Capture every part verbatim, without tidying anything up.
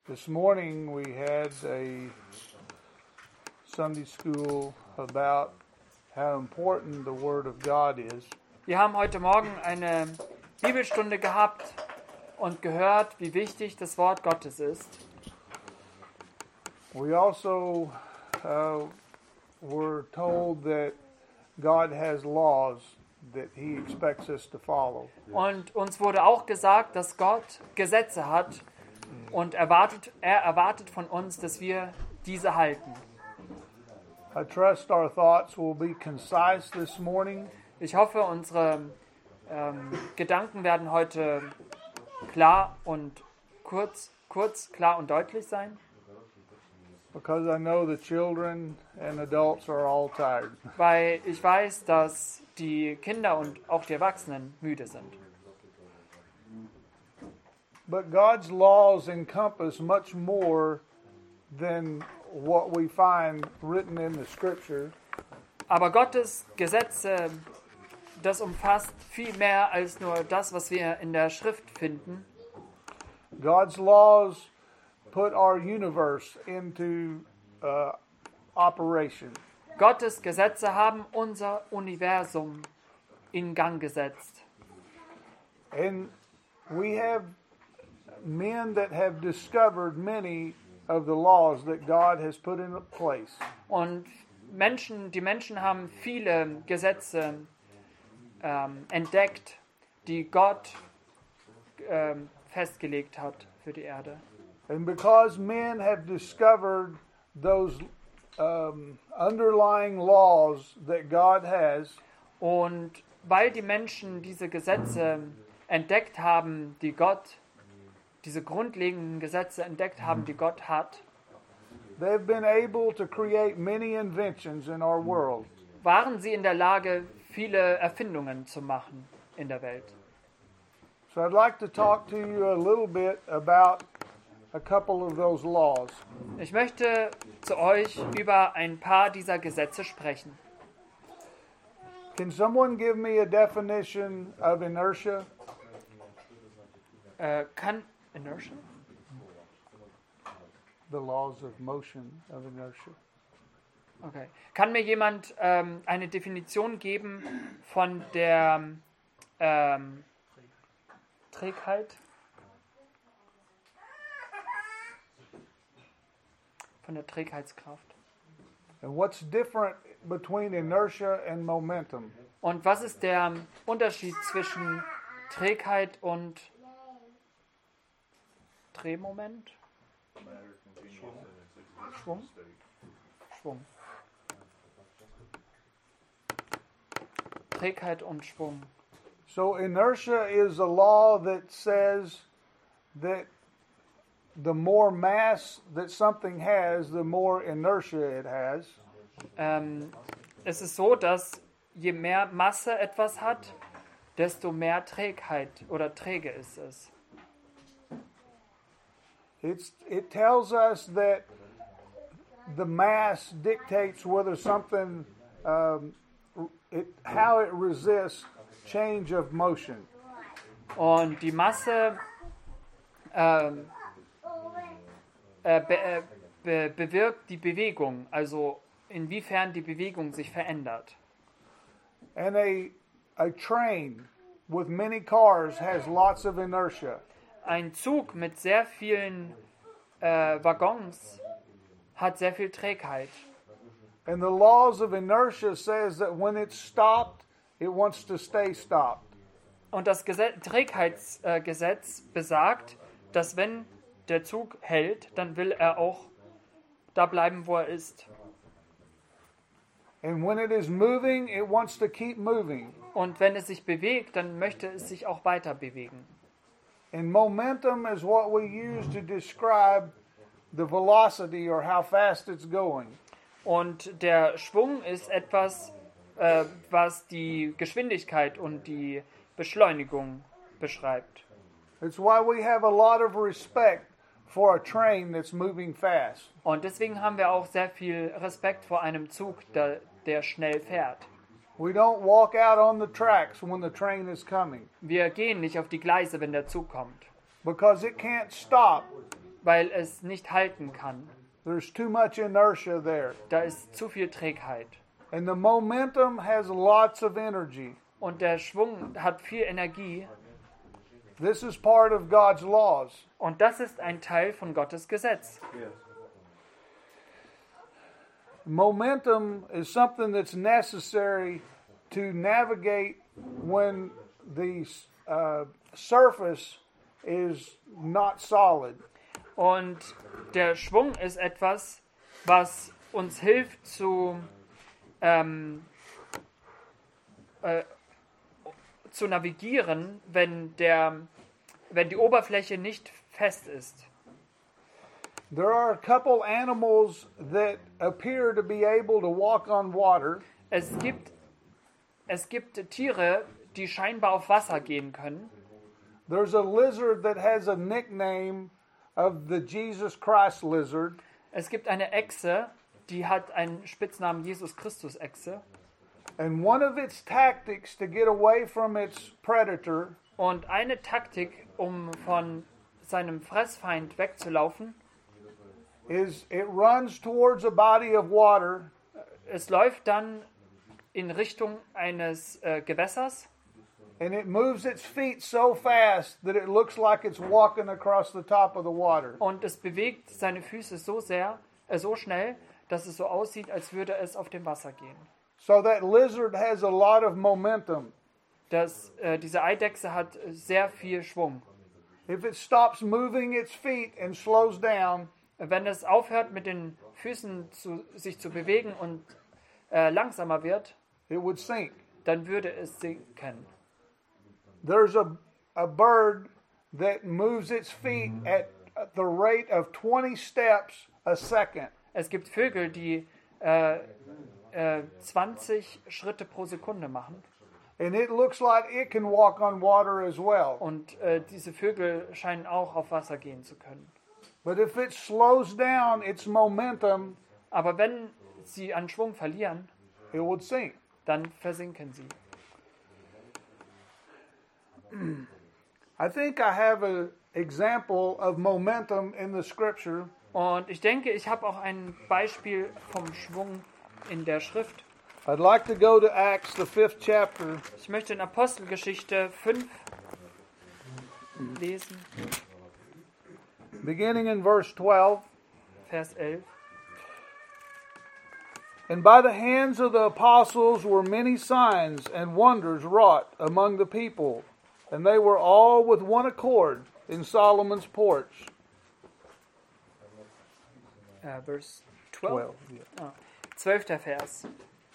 This morning we had a Sunday school about how important the Word of God is. Wir haben heute Morgen eine Bibelstunde gehabt und gehört, wie wichtig das Wort Gottes ist. We also uh, were told that God has laws that He expects us to follow. Und uns wurde auch gesagt, dass Gott Gesetze hat und erwartet, er erwartet von uns, dass wir diese halten. I trust our thoughts will be concise this morning. Ich hoffe, unsere ähm, Gedanken werden heute klar und kurz, kurz, klar und deutlich sein. Because I know the children and adults are all tired. Weil ich weiß, dass die Kinder und auch die Erwachsenen müde sind. But God's laws encompass much more than what we find written in the Scripture. Aber Gottes Gesetze, das umfasst viel mehr als nur das, was wir in der Schrift finden. God's laws put our universe into uh, operation. Gottes Gesetze haben unser Universum in Gang gesetzt. And we have men that have discovered many of the laws that God has put in place. Und Menschen, die Menschen haben viele Gesetze ähm, entdeckt, die Gott ähm, festgelegt hat für die Erde. And because men have discovered those um, underlying laws that God has, Und weil die Menschen diese Gesetze entdeckt haben, die Gott, diese grundlegenden Gesetze entdeckt haben, die Gott hat, they've been able to create many inventions in our world. waren sie in der Lage, viele Erfindungen zu machen in der Welt. So I'd like to talk to you a little bit about a couple of those laws. Ich möchte zu euch über ein paar dieser Gesetze sprechen. Can someone give me a definition of inertia? Äh, kann Inertia? The laws of motion of inertia. Okay. Kann mir jemand ähm, eine Definition geben von der ähm, Trägheit? Von der Trägheitskraft. And what's different between inertia and momentum? Und was ist der Unterschied zwischen Trägheit und Drehmoment? Schwung? Schwung. Trägheit und Schwung. So inertia is a law that says that the more mass that something has, the more inertia it has. Ähm, es ist so, dass je mehr Masse etwas hat, desto mehr Trägheit oder träge ist es. It's, it tells us that the mass dictates whether something, um, it, how it resists change of motion. Und die Masse ähm, äh, be, äh, be, bewirkt die Bewegung, also inwiefern die Bewegung sich verändert. And a, a train with many cars has lots of inertia. Ein Zug mit sehr vielen äh, Waggons hat sehr viel Trägheit. And the laws of inertia says that when it's stopped, it wants to stay stopped. Und das Gesetz, Trägheitsgesetz äh, besagt, dass wenn der Zug hält, dann will er auch da bleiben, wo er ist. And when it is moving, it wants to keep moving. Und wenn es sich bewegt, dann möchte es sich auch weiter bewegen. And momentum is what we use to describe the velocity or how fast it's going. Und der Schwung ist etwas, äh, was die Geschwindigkeit und die Beschleunigung beschreibt. It's why we have a lot of respect for a train that's moving fast. Und deswegen haben wir auch sehr viel Respekt vor einem Zug, der, der schnell fährt. We don't walk out on the tracks when the train is coming Wir gehen nicht auf die Gleise, wenn der Zug kommt. because it can't stop weil es nicht halten kann. There's too much inertia there. Da ist zu viel Trägheit. And the momentum has lots of energy. Und der Schwung hat viel Energie. This is part of God's laws. Und das ist ein Teil von Gottes Gesetz. Momentum is something that's necessary to navigate when the uh, surface is not solid. Und der Schwung ist etwas, was uns hilft zu, ähm, äh, zu navigieren, wenn, der, wenn die Oberfläche nicht fest ist. There are a couple animals that appear to be able to walk on water. Es gibt, es gibt Tiere, die scheinbar auf Wasser gehen können. There's a lizard that has a nickname of the Jesus Christ lizard. Es gibt eine Echse, die hat einen Spitznamen Jesus Christus Echse. And one of its tactics to get away from its predator Und eine Taktik, um von seinem Fressfeind wegzulaufen, is it runs towards a body of water. es läuft dann in Richtung eines äh, Gewässers. And it moves its feet so fast that it looks like it's walking across the top of the water. Und es bewegt seine Füße so sehr, äh, so schnell, dass es so aussieht, als würde es auf dem Wasser gehen. So that lizard has a lot of momentum. Das, äh, diese Eidechse hat sehr viel Schwung. If it stops moving its feet and slows down, Wenn es aufhört, mit den Füßen zu, sich zu bewegen und äh, langsamer wird, it would sink. dann würde es sinken. There's a, a bird that moves its feet at the rate of twenty steps a second. Es gibt Vögel, die äh, äh, zwanzig Schritte pro Sekunde machen. And it looks like it can walk on water as well. Und äh, diese Vögel scheinen auch auf Wasser gehen zu können. But if it slows down its momentum, Aber wenn sie an Schwung verlieren, it would sink. dann versinken sie. I think I have an example of momentum in the scripture. Und ich denke, ich habe auch ein Beispiel vom Schwung in der Schrift. I'd like to go to Acts, the fifth chapter, Ich möchte in Apostelgeschichte fünf lesen, beginning in verse twelve. Vers elf. And by the hands of the apostles were many signs and wonders wrought among the people, and they were all with one accord in Solomon's porch. Äh, Vers zwölf. Twelve. Yeah. Ah, zwölfter Vers.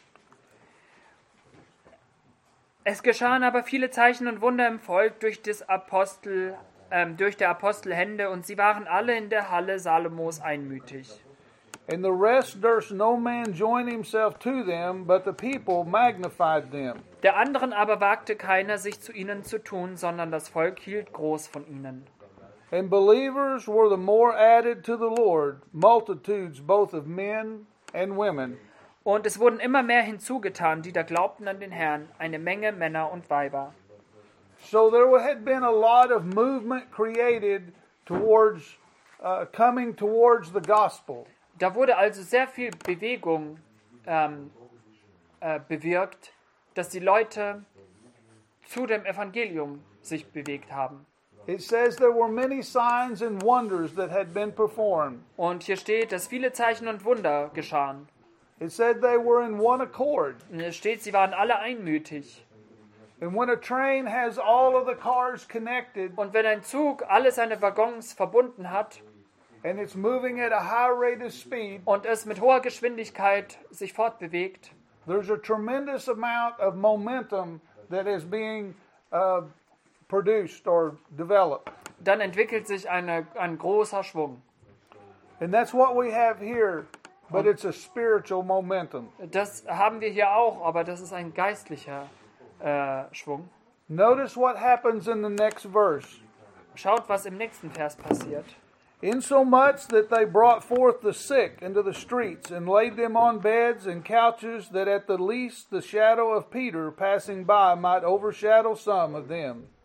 Es geschahen aber viele Zeichen und Wunder im Volk durch des Apostel, ähm, durch der Apostel Hände, und sie waren alle in der Halle Salomos einmütig. And the rest durst no man join himself to them, but the people magnified them. Der anderen aber wagte keiner, sich zu ihnen zu tun, sondern das Volk hielt groß von ihnen. And believers were the more added to the Lord, multitudes both of men and women. Und es wurden immer mehr hinzugetan, die da glaubten an den Herrn, eine Menge Männer und Weiber. So there had been a lot of movement created towards uh, coming towards the gospel. Da wurde also sehr viel Bewegung ähm, äh, bewirkt, dass die Leute zu dem Evangelium sich bewegt haben. It says there were many signs and wonders that had been performed. Und hier steht, dass viele Zeichen und Wunder geschahen. It said they were in one accord. Und es steht, sie waren alle einmütig. And when a train has all of the cars connected Und wenn ein Zug alle seine Waggons verbunden hat and it's moving at a high rate of speed, und es mit hoher Geschwindigkeit sich fortbewegt, there's a tremendous amount of momentum that is being uh, produced or developed. dann entwickelt sich eine, ein großer Schwung. And that's what we have here, but it's a spiritual momentum. Das haben wir hier auch, aber das ist ein geistlicher äh, Schwung. Notice what happens in the next verse. Schaut, was im nächsten Vers passiert. Insomuch that they brought forth the sick into the streets and laid them on beds and couches, that at the least the shadow of Peter passing by might overshadow some of them.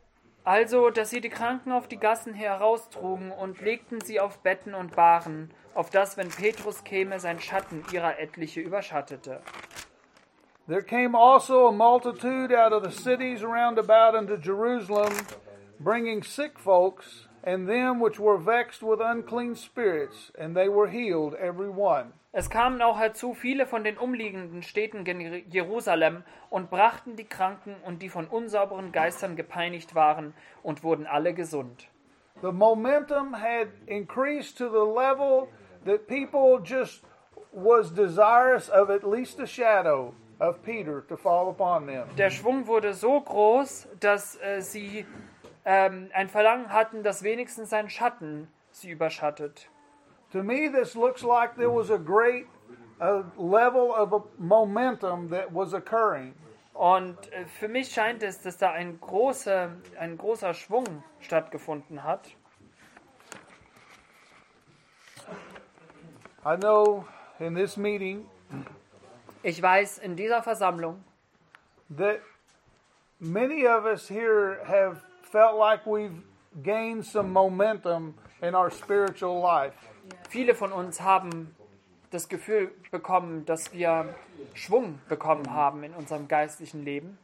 Also, dass sie die Kranken auf die Gassen heraustrugen und legten sie auf Betten und Bahren, auf das, wenn Petrus käme, sein Schatten ihrer etliche überschattete. There came also a multitude out of the cities round about unto Jerusalem, bringing sick folks, and them which were vexed with unclean spirits, and they were healed every one. Es kamen auch herzu viele von den umliegenden Städten gen Jerusalem und brachten die Kranken und die von unsauberen Geistern gepeinigt waren und wurden alle gesund. The momentum had increased to the level that people just was desirous of at least a shadow of Peter to fall upon them. Der Schwung wurde so groß, dass äh, sie ähm, ein Verlangen hatten, dass wenigstens sein Schatten sie überschattet. To me, this looks like there was a great uh, level of a momentum that was occurring. Und äh, für mich scheint es, dass da ein großer, ein großer Schwung stattgefunden hat. I know in this meeting Ich weiß in dieser Versammlung, that many of us here have felt like we've gained some momentum in our spiritual life. viele von uns haben das Gefühl bekommen, dass wir Schwung bekommen haben in unserem geistlichen Leben.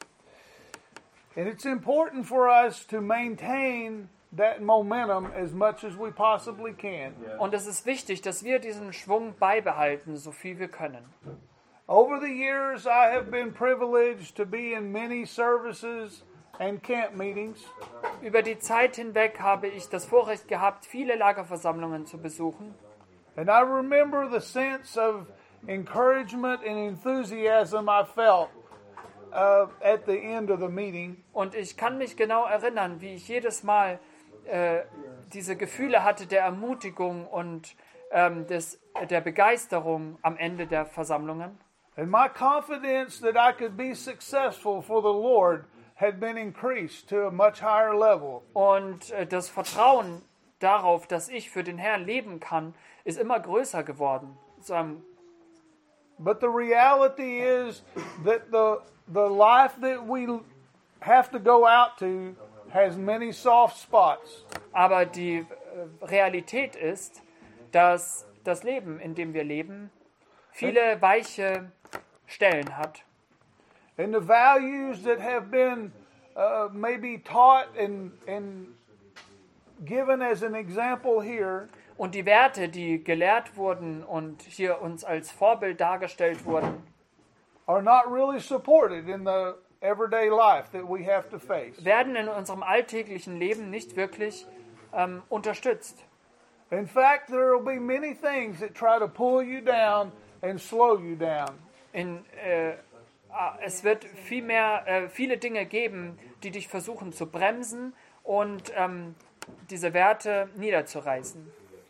And it's important for us to maintain that momentum as much as we possibly can. Und es ist wichtig, dass wir diesen Schwung beibehalten, so viel wir können. Over the years, I have been privileged to be in many services and camp meetings. Über die Zeit hinweg habe ich das Vorrecht gehabt, viele Lagerversammlungen zu besuchen. And I remember the sense of encouragement and enthusiasm I felt uh, at the end of the meeting. Und ich kann mich genau erinnern, wie ich jedes Mal äh, diese Gefühle hatte der Ermutigung und ähm, des, der Begeisterung am Ende der Versammlungen. And my confidence that I could be successful for the Lord had been increased to a much higher level. Und äh, das Vertrauen darauf, dass ich für den Herrn leben kann, ist immer größer geworden. So einem But the reality is that the the life that we have to go out to has many soft spots. Aber die äh, Realität ist, dass das Leben, in dem wir leben, viele weiche Stellen hat. And the values that have been uh, maybe taught and, and given as an example here Und die Werte, die gelehrt wurden und hier uns als Vorbild dargestellt wurden, are not really supported in the everyday life that we have to face. werden in unserem alltäglichen Leben nicht wirklich ähm, unterstützt. In fact, there will be many things that try to pull you down and slow you down. In, äh, es wird vielmehr äh, viele Dinge geben, die dich versuchen zu bremsen und ähm, diese Werte niederzureißen.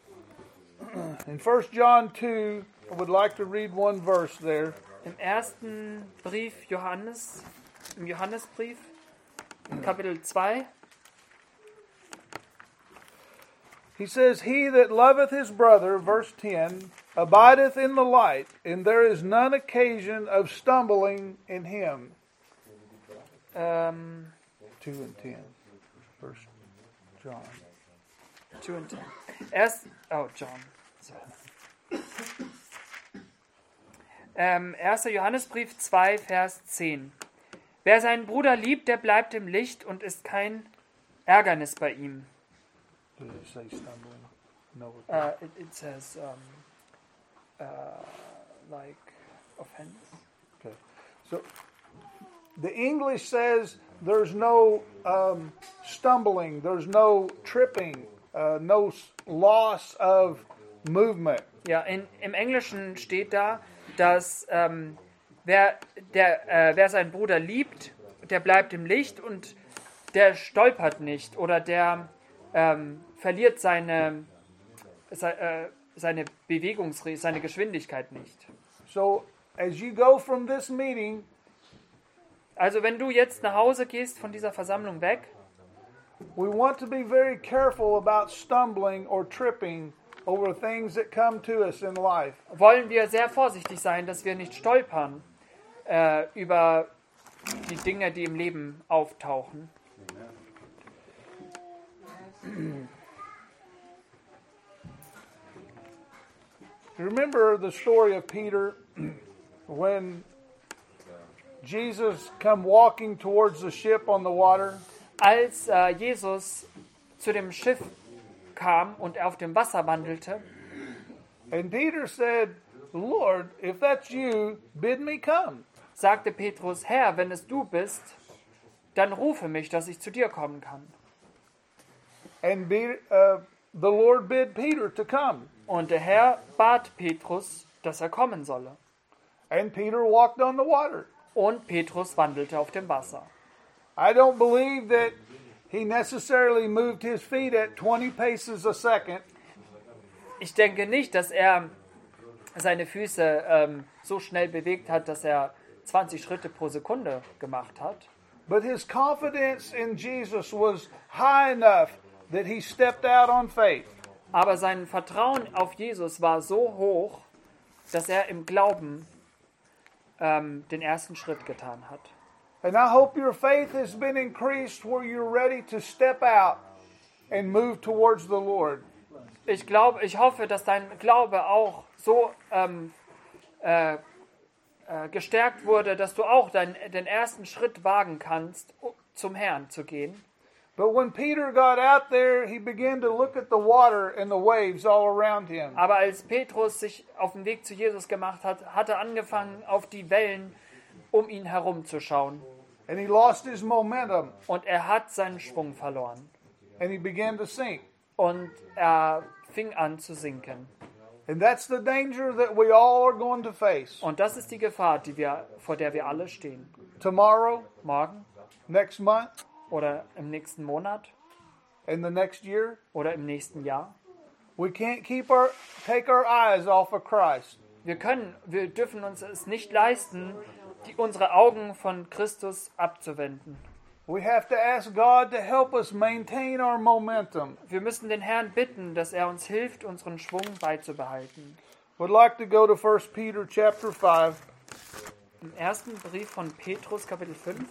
In First John two, I would like to read one verse there. Im ersten Brief Johannes, im Johannesbrief, Kapitel zwei, He says, He that loveth his brother, verse ten, abideth in the light, and there is none occasion of stumbling in him. ähm, two and ten. First John. two and ten. Erst, oh, John. So. Ähm, erster Johannesbrief zwei, Vers zehn. Wer seinen Bruder liebt, der bleibt im Licht und ist kein Ärgernis bei ihm. Did it say stumbling? No. it Uh, it, it says, um, uh, like, offense. Okay. So the English says there's no um, stumbling, there's no tripping, uh, no s- loss of movement. Ja, in, im Englischen steht da, dass ähm, wer, der, äh, wer seinen Bruder liebt, der bleibt im Licht und der stolpert nicht oder der ähm, verliert seine, se, äh, seine Bewegungs, seine Geschwindigkeit nicht. So as you go from this meeting, Also wenn du jetzt nach Hause gehst von dieser Versammlung weg, we want to be very careful about stumbling or tripping over things that come to us in life. wollen wir sehr vorsichtig sein, dass wir nicht stolpern äh, über die Dinge, die im Leben auftauchen. Remember the story of Peter when Jesus come walking towards the ship on the water? Als äh, Jesus zu dem Schiff kam und er auf dem Wasser wandelte, And Peter said, Lord, if that's you, bid me come. sagte Petrus, Herr, wenn es du bist, dann rufe mich, dass ich zu dir kommen kann. And be, uh, the Lord bid Peter to come. Und der Herr bat Petrus, dass er kommen solle. And Peter walked on the water. Und Petrus wandelte auf dem Wasser. I don't believe that he necessarily moved his feet at twenty paces a second. Ich denke nicht, dass er seine Füße ähm, so schnell bewegt hat, dass er zwanzig Schritte pro Sekunde gemacht hat. But his confidence in Jesus was high enough that he stepped out on faith. Aber sein Vertrauen auf Jesus war so hoch, dass er im Glauben ähm, den ersten Schritt getan hat. And I hope your faith has been increased where you're ready to step out and move towards the Lord. Ich glaube, ich hoffe, dass dein Glaube auch so ähm, äh, äh, gestärkt wurde, dass du auch dein, den ersten Schritt wagen kannst, zum Herrn zu gehen. But when Peter got out there, he began to look at the water and the waves all around him. Aber als Petrus sich auf den Weg zu Jesus gemacht hat, hat er angefangen, auf die Wellen um ihn herum zu schauen. And he lost his momentum Und er hat seinen Schwung verloren. and he began to sink. Und er fing an zu sinken. And that's the danger that we all are going to face. Und das ist die Gefahr, die wir, vor der wir alle stehen. Tomorrow, Morgen next month, oder im nächsten Monat and the next year. oder im nächsten Jahr. We can't keep our take our eyes off of Christ. Wir können, wir dürfen uns es nicht leisten, die, unsere Augen von Christus abzuwenden. We have to ask God to help us maintain our momentum. Wir müssen den Herrn bitten, dass er uns hilft, unseren Schwung beizubehalten. Would like to go to First Peter chapter five. Im ersten Brief von Petrus, Kapitel fünf.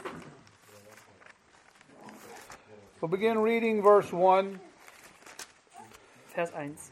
We'll begin reading verse one. Vers eins.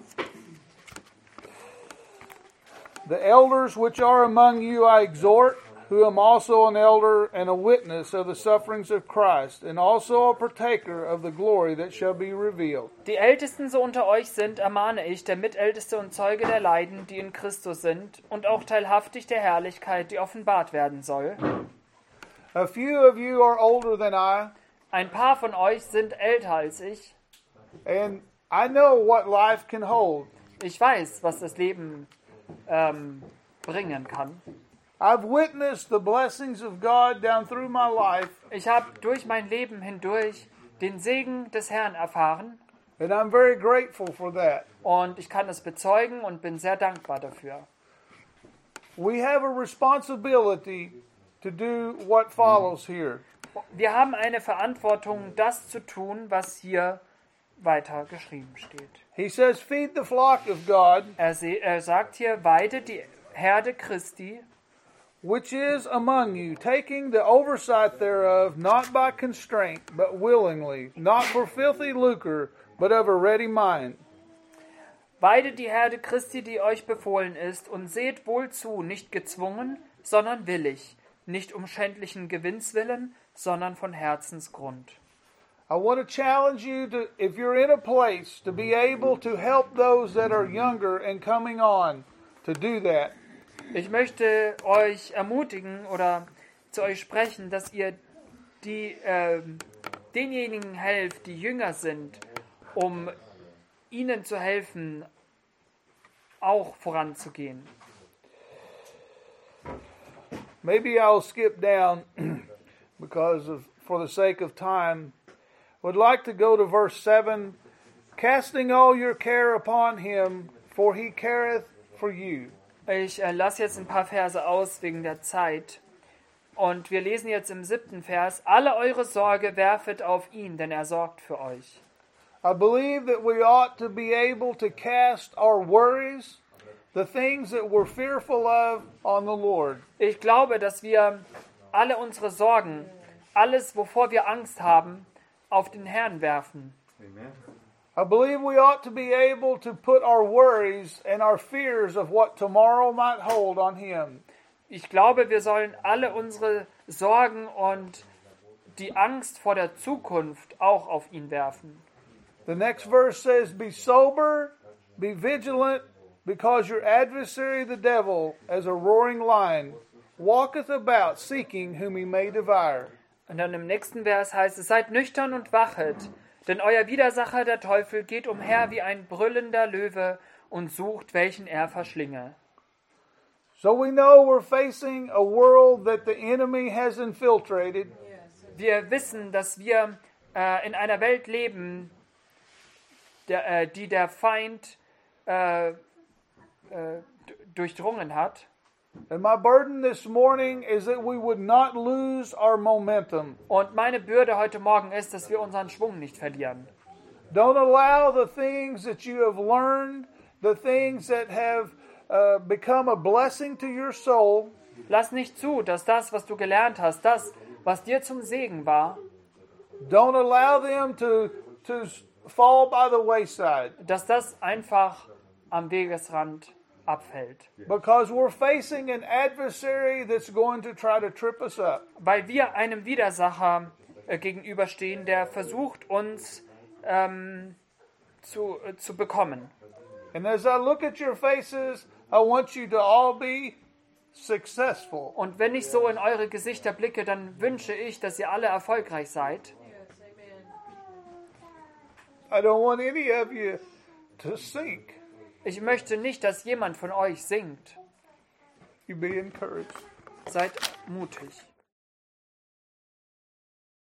The elders which are among you I exhort, who am also an elder and a witness of the sufferings of Christ, and also a partaker of the glory that shall be revealed. Die Ältesten so unter euch sind, ermahne ich, der Mitälteste und Zeuge der Leiden, die in Christus sind, und auch teilhaftig der Herrlichkeit, die offenbart werden soll. A few of you are older than I, Ein paar von euch sind älter als ich. and I know what life can hold. Ich weiß, was das Leben ähm, bringen kann. I've witnessed the blessings of God down through my life, Ich habe durch mein Leben hindurch den Segen des Herrn erfahren and I'm very grateful for that. und ich kann es bezeugen und bin sehr dankbar dafür. We have a responsibility to do what follows here. Wir haben eine Verantwortung, das zu tun, was hier weiter geschrieben steht. He says, feed the flock of God, Er, se- er sagt hier, weide die Herde Christi, which is among you, taking the oversight thereof, not by constraint, but willingly, not for filthy lucre, but of a ready mind. weide die Herde Christi, die euch befohlen ist, und seht wohl zu, nicht gezwungen, sondern willig, nicht um schändlichen Gewinns willen, sondern von Herzensgrund. I want to challenge you to, if you're in a place, to be able to help those that are younger and coming on, to do that. Ich möchte euch ermutigen oder zu euch sprechen, dass ihr die, ähm, denjenigen helft, die jünger sind, um ihnen zu helfen, auch voranzugehen. Maybe I'll skip down because of, for the sake of time. Would like to go to verse seven. Casting all your care upon him, for he careth for you. Ich äh, lasse jetzt ein paar Verse aus wegen der Zeit. Und wir lesen jetzt im siebten Vers, alle eure Sorge werfet auf ihn, denn er sorgt für euch. I believe that we ought to be able to cast our worries, the things that we're fearful of, on the Lord. Ich glaube, dass wir alle unsere Sorgen, alles, wovor wir Angst haben, auf den Herrn werfen Amen. I believe we ought to be able to put our worries and our fears of what tomorrow might hold on Him. Ich glaube, wir sollen alle unsere Sorgen und die Angst vor der Zukunft auch auf ihn werfen. The next verse says, Be sober, be vigilant, because your adversary the devil, as a roaring lion, walketh about, seeking whom he may devour. Und dann im nächsten Vers heißt es, seid nüchtern und wachet, denn euer Widersacher, der Teufel, geht umher wie ein brüllender Löwe und sucht, welchen er verschlinge. So we know we're facing a world that the enemy has infiltrated. Wir wissen, dass wir äh, in einer Welt leben, der, äh, die der Feind äh, äh, d- durchdrungen hat. And my burden this morning is that we would not lose our momentum. Und meine Bürde heute Morgen ist, dass wir unseren Schwung nicht verlieren. Don't allow the things that you have learned, the things that have uh, become a blessing to your soul, Lass nicht zu, dass das, was du gelernt hast, das, was dir zum Segen war, don't allow them to, to fall by the wayside. dass das einfach am Wegesrand abfällt. Because we're facing an adversary that's going to try to trip us up. Weil wir einem Widersacher äh, gegenüberstehen, der versucht, uns ähm, zu, äh, zu bekommen. And as I look at your faces, I want you to all be successful. Und wenn ich so in eure Gesichter blicke, dann wünsche ich, dass ihr alle erfolgreich seid. I don't want any of you to sink. Ich möchte nicht, dass jemand von euch sinkt. You be encouraged. Seid mutig.